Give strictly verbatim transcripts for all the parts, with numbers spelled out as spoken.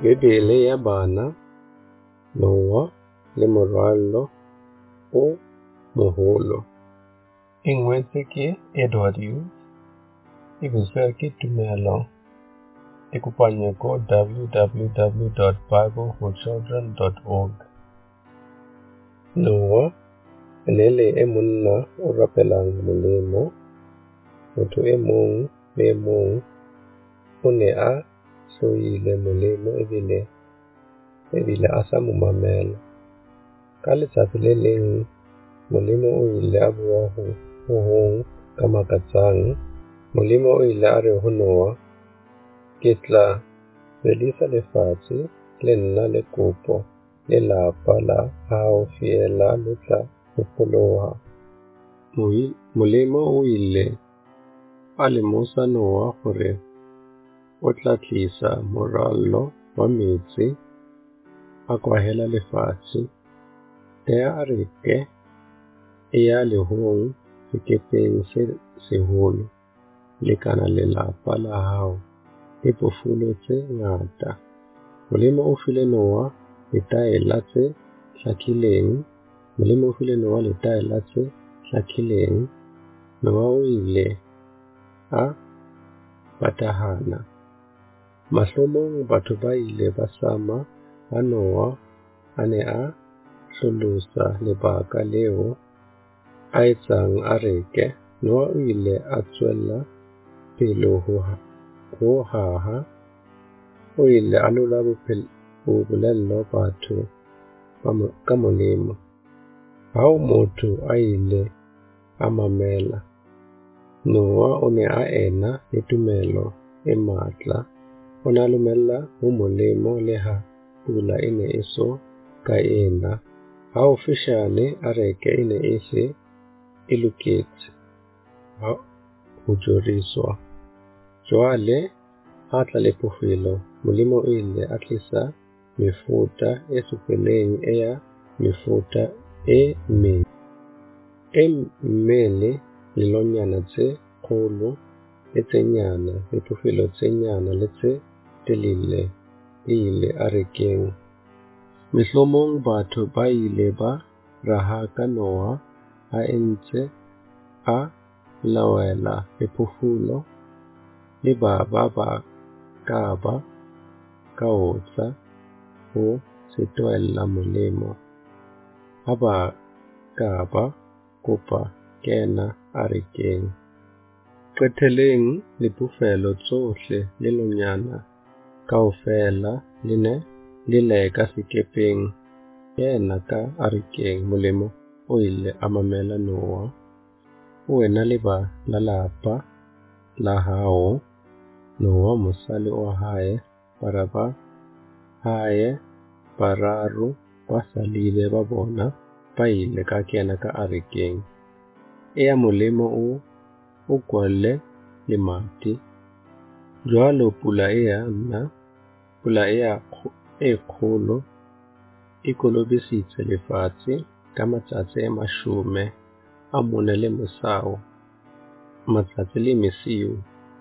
Bebele ya bana, Noa le moralo o moholo. E ngwetswe ke Edward Hughes, e butswe ke Tumelo. E kopanya ko w w w dot bible for children dot org. Noa enele e monna o rapelang molemo, motho e mong le e mong o ne a hloile molemo ebile ebile a sa mo mamela. Ka letsatsi le leng molemo o ile a bua ho hong ka makatsang. Molemo o ile a re ho Noa, ke tla bedisa lefatshe le nna le kopo le lapa la hao fiela le tla pholoha. Molemo o ile a lemosa Noa hore o tla tlisa moralo wa metsi a kwahela lefatshe. Tea a reke e ya lehong sekepeng se seholo, lekana lelapa la hao le phoofolo tse ngata. Molemo o file Noa letaela tse hlakileng. Molemo o file Noa letaela tse hlakileng. Noa o ile a patahana. Mahlomong batho ba ile ba sama ha Noa a ne a hlolosa lebaka leo a etsang a reke. Noa o ile a tswella pele ho haha. O ile a lola bolello batho ka molemo. Ha o motho a ile a mamela, Noa o ne a ena le tumelo e matla. O ne a lumella ho molemo le ha pula e ne e so ka ena. Ha ofishane a reke e ne e se e loketse ha ho joriswa. Jwale ha tla le pofelo, molemo o ile a tlisa mefuta e supeleng e ya mefuta e mmedi. E mmele lelonyana tse kgolo le tse nyana, le pofelo tse nyana le tse telele e ile a rekeng. Mehlomong batho ba ile ba raha ka Noa a entse a lawela lephofulo le ba ba ba ka ba ka otsa ho setoella molemo. Ha ba ka ba kopa kena a rekeng. Qetelleng lepofelo tsohle le lonyana kaofela le ne le leka sekepeng kena ka a rekeng. Molemo o ile a mamela Noa. Wena le ba lalapa la hao, Noa mosadi wa hae, bara ba hae bararo ba salile ba bona ba ile ka kena ka a rekeng. E ya molemo o o kwalle le mati. Jwalo pula e ya nna, pula e ya e kgolo e kolobisitse lefatshe ka matsatsi a mashome a mone le mosao, matsatsi le mesiu.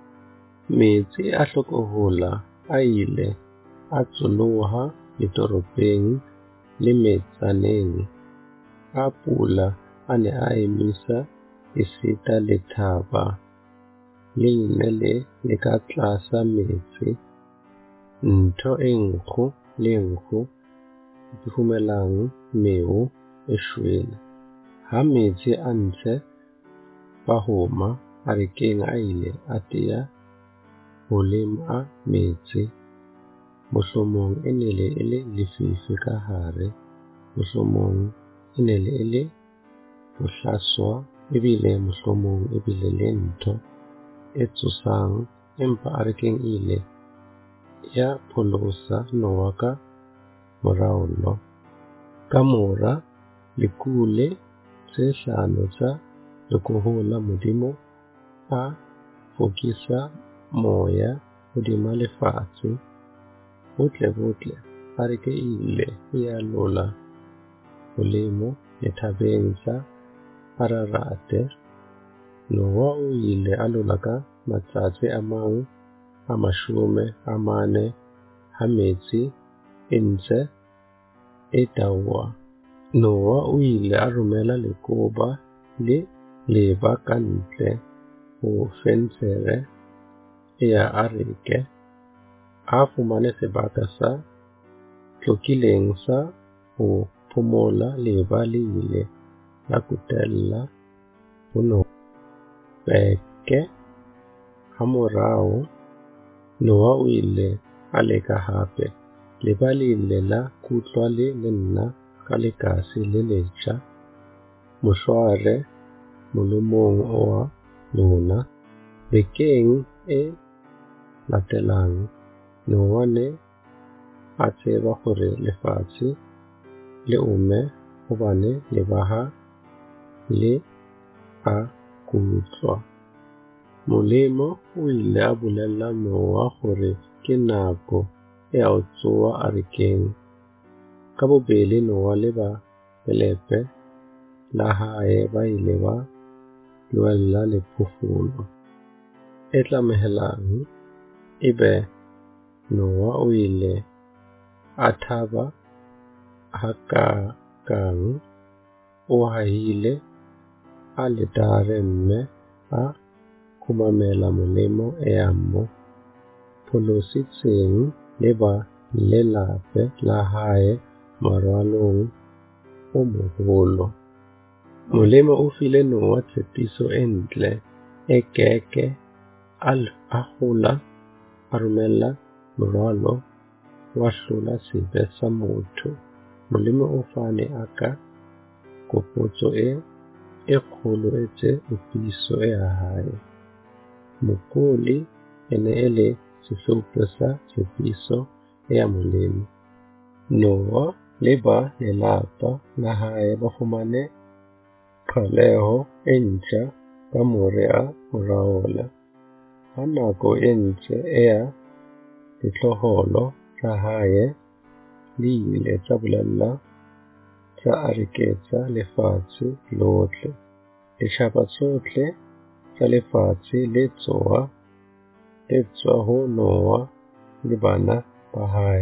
Metsi a hlokohola a ile a tsoloha ditoropeng le metsaneng. A pula a ne a emisa esita le thaba le ne le le ka tlasa metsi. Ntho e nkgo le nkgo di fumelang meu e shwele. Ha metsi a ntle ba homa a rekeng a ile a tea ho lema metsi. Mohlomong e ne le e le lefifi ka hare, mohlomong e ne le e le bohlaswa, ebile mohlomong ebile le ntho e tshosang, empa a rekeng ile ya pholosa Noa ka moraolo. Ka mora lekule tse hlano tsa lekohola, Modimo a fokisa moya hodima lefatshe. Botle botle a reke ile ya lola bolemo lethabeng sa Ararate. Noa o ile a lola ka matsatsi a mang a mashome a mane ha metsi e ntse e tauwa. Noa o ile a romela lekoba le leba ka ntle ho fensere ya areke. A fumane sebaka sa hlokileng sa ho phomola. Leba le ile la kutella ho Noa. Beke ha morao Noa o ile a leka hape. Leba le ile la kutlwa le le nna ka lekase le letjha moshware molomong wa lona. Bekeng e latelang Noa ne a tseba hore lefatshe le omme hobane lebaha le a kutlwa. Molemo o ile a bolella Noa hore ke nako e a o tsoha arekeng. Ka bobedi Noa le ba lelapa la hae ba ile ba tlohella lephufolo e tlamehelang. Ebe Noa o ile a thaba hakakang o hahile a letare mme a khumamela molemo e ammo pholositseng le ba lelapa la hae marwalong o moholo. Molemo o file Noa tshepiso e ntle e keke a hola a romella morwalo wa hlola sebe sa motho. Molemo o fane a ka kopotso e e kgolo e tse upiso e a hae. Mokoli e ne e le sehlopo sa tshepiso e ya molemo. Noa le ba lelapa la hae ba fumane qaleho e ntjha ka more a moraola. Ha nako e ntse e ya ditloholo tsa hae di ile tsa bolella tsa areketsa lefatshe lohle. Ditjhaba tsohle tsa lefatshe le tsoha le tswa ho Noa le bana ba hae.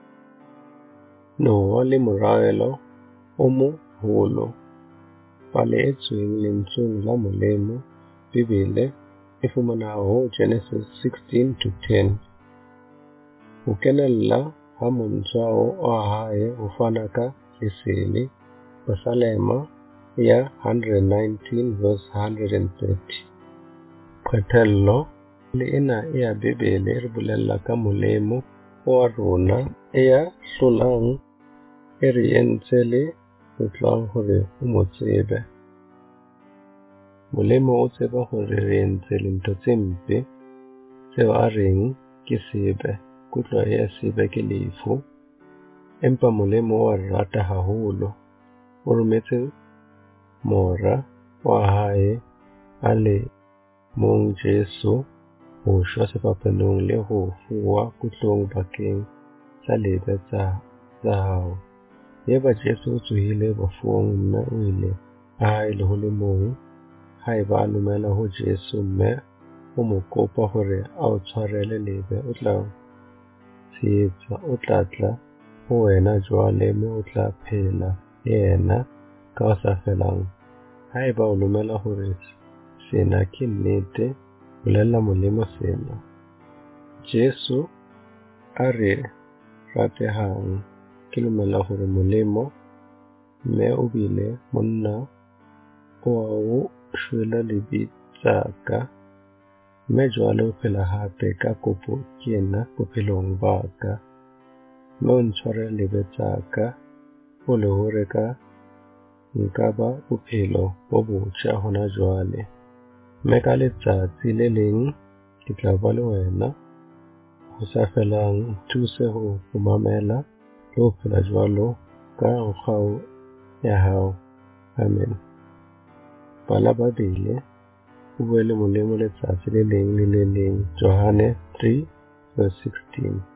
Noa le moralo o moholo. Pale e tsweng lentsweng la molemo Bibele e fumanaha ho Genesis sixteen to ten. Ho kenella ha montswao wa hae ho fana ka lesedi. Psalm ya one nineteen verse one thirty. Qetello le ena e ya Bibele re bolella ka molemo wa rona e ya hlolang e re entse le ho tlang hore o mo tsebe. Molemo o tseba hore re entse dintho tse mpe tseo a reng ke sebe. Kutlo ya sebe ke lefu. Empa molemo wa rata haholo o rometse mora wa hae a le mong Jesu ho shwa sefapanong le ho fuwa kutlong bakeng sa lebe tsa hao. Yeba Jesu o tsohile bafung mme o ile a hae le ho le mong. Haeba a lumela ho Jesu mme o mo kopa hore a o tshwarele lebe, o tla tshehetsa, o tla tla ho wena jwale mme o tla phela le yena ka ho sa felang. Haeba o lumela hore sena ke nnete, bolella molemo sena. Jesu a re ratehang ke lumela hore molemo mme o bile monna o o shwela lebitsaka mme jwale o phela hape ka kopo ke yena bophelong ba ka. Mme o ntshware lebetsaka o le hore ka nka ba bophelo bo botjha hona jwale. Mme ka letsatsi le leng ke tla ba le wena ho sa felang, thuse ho mamela le ho phela jwalo ka nkgao ya hao. Amen. Bala Babele o bue le molemo letsatsi le leng le le leng. Johane three verse sixteen.